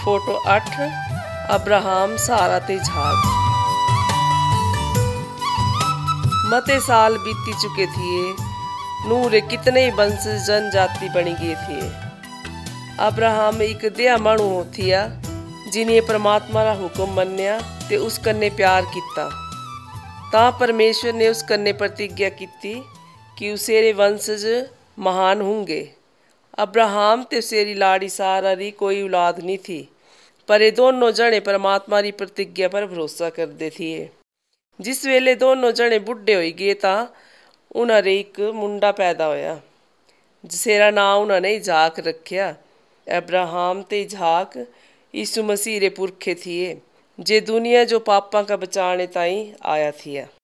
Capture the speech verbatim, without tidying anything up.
Photo अठ Abraham सारा ते इसहाक। मते साल बीती चुके थे, नूह रे कितने ही वंश जनजाति बनी गए थे। अब्राहम एक दया मानू थिया जिन्हें परमात्मा रा हुक्म मन्या ते उस कन्ने प्यार किता। ता परमेश्वर ने उस कन्ने प्रतिज्ञा की कि उसेरे वंशज महान होंगे। अब्राहम ते उसेरी लाड़ी सारा री कोई औलाद नहीं थी, पर ये दोनों जने परमात्मा री प्रतिज्ञा पर भरोसा करते थे। जिस वेले दोनों जने बुढ़े हो गए ता उन्हें एक मुंडा पैदा होया, जिसेरा नाम उन्होंने इसहाक रखया। अब्राहम ते इसहाक यीशु मसीह रे पुरखे थे, जे दुनिया जो पापा का बचाने ताई आया थिया।